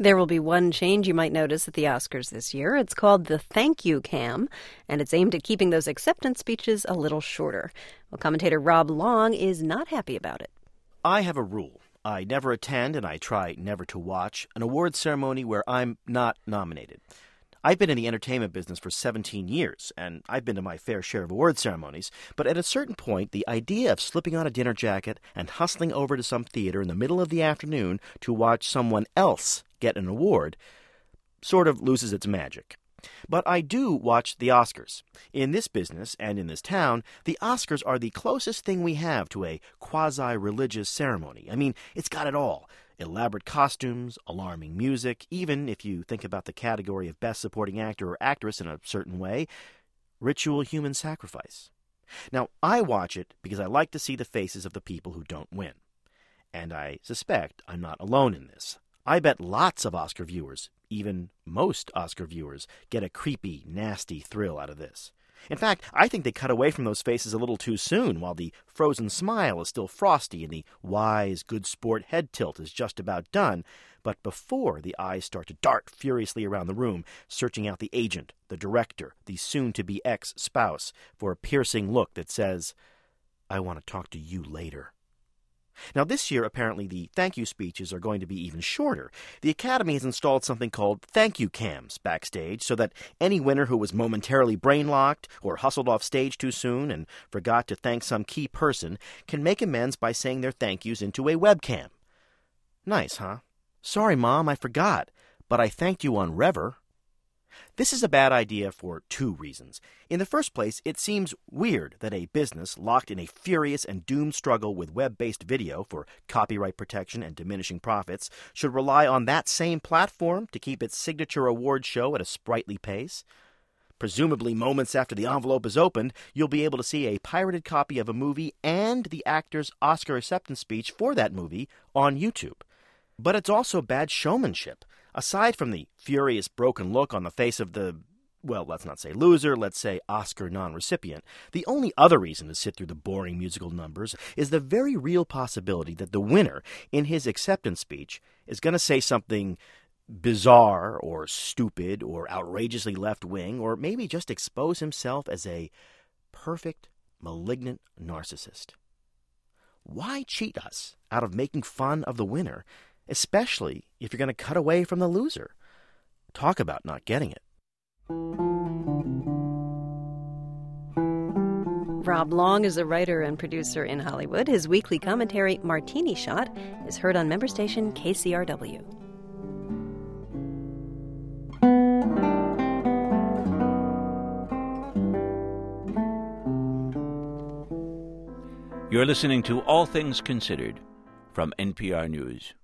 There will be one change you might notice at the Oscars this year. It's called the Thank You Cam, and it's aimed at keeping those acceptance speeches a little shorter. Well, commentator Rob Long is not happy about it. I have a rule. I never attend, and I try never to watch, an awards ceremony where I'm not nominated. I've been in the entertainment business for 17 years, and I've been to my fair share of award ceremonies, but at a certain point, the idea of slipping on a dinner jacket and hustling over to some theater in the middle of the afternoon to watch someone else get an award sort of loses its magic. But I do watch the Oscars. In this business and in this town, the Oscars are the closest thing we have to a quasi-religious ceremony. I mean, it's got it all. Elaborate costumes, alarming music, even if you think about the category of Best Supporting Actor or Actress in a certain way, ritual human sacrifice. Now, I watch it because I like to see the faces of the people who don't win. And I suspect I'm not alone in this. I bet lots of Oscar viewers, even most Oscar viewers, get a creepy, nasty thrill out of this. In fact, I think they cut away from those faces a little too soon, while the frozen smile is still frosty and the wise, good sport head tilt is just about done, but before the eyes start to dart furiously around the room, searching out the agent, the director, the soon-to-be ex-spouse, for a piercing look that says, "I want to talk to you later." Now, this year, apparently, the thank you speeches are going to be even shorter. The Academy has installed something called thank you cams backstage so that any winner who was momentarily brain-locked or hustled off stage too soon and forgot to thank some key person can make amends by saying their thank yous into a webcam. Nice, huh? Sorry, Mom, I forgot, but I thanked you on Rever. This is a bad idea for two reasons. In the first place, it seems weird that a business locked in a furious and doomed struggle with web-based video for copyright protection and diminishing profits should rely on that same platform to keep its signature award show at a sprightly pace. Presumably, moments after the envelope is opened, you'll be able to see a pirated copy of a movie and the actor's Oscar acceptance speech for that movie on YouTube. But it's also bad showmanship. Aside from the furious, broken look on the face of the, well, let's not say loser, let's say Oscar non-recipient, the only other reason to sit through the boring musical numbers is the very real possibility that the winner, in his acceptance speech, is going to say something bizarre or stupid or outrageously left-wing, or maybe just expose himself as a perfect, malignant narcissist. Why cheat us out of making fun of the winner, especially if you're going to cut away from the loser? Talk about not getting it. Rob Long is a writer and producer in Hollywood. His weekly commentary, Martini Shot, is heard on member station KCRW. You're listening to All Things Considered from NPR News.